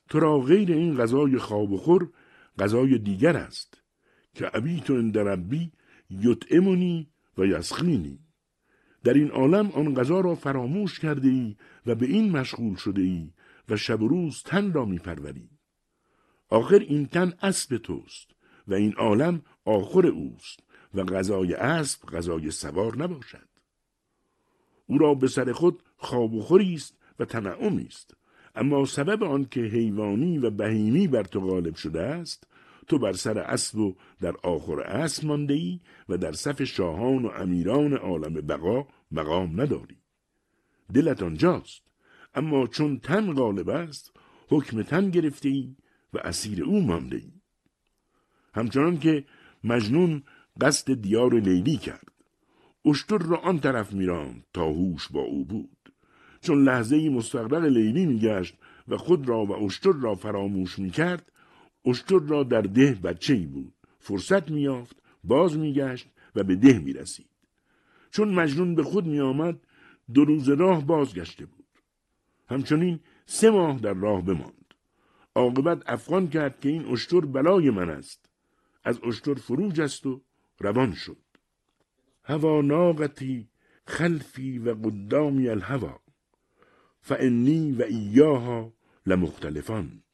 تو را غیر این غذای خواب و خور غذای دیگر است که ابیت عند ربی یطعمنی و یسقینی. در این عالم آن غذا را فراموش کرده ای و به این مشغول شده ای و شب و روز تن را می پروری. آخر این تن اسب توست و این عالم آخر اوست و غذای اسب غذای سوار نباشد. او را به سر خود خواب و خوری است و تنعمی است، اما سبب آن که حیوانی و بهیمی بر تو غالب شده است، تو بر سر اسب و در آخر اسب مانده ای و در صف شاهان و امیران عالم بقا مقام نداری. دلت آنجاست، اما چون تن غالب است حکم تن گرفته ای و اسیر او مانده ای. همچنان که مجنون قصد دیار لیلی کرد، اشتر را آن طرف میراند تا هوش با او بود. چون لحظه‌ای مستغرق لیلی میگشت و خود را و اشتر را فراموش میکرد، اشتر را در ده بچه‌ای بود. فرصت میافت، باز میگشت و به ده میرسید. چون مجنون به خود میآمد 2 روز راه بازگشته بود. همچنین 3 ماه در راه بماند. عاقبت افغان کرد که این اشتر بلای من است. از اشتر فرو جست و روان شد. هوا ناقتی خلفی و قدامی الهوا فانی و ایاها لمختلفان.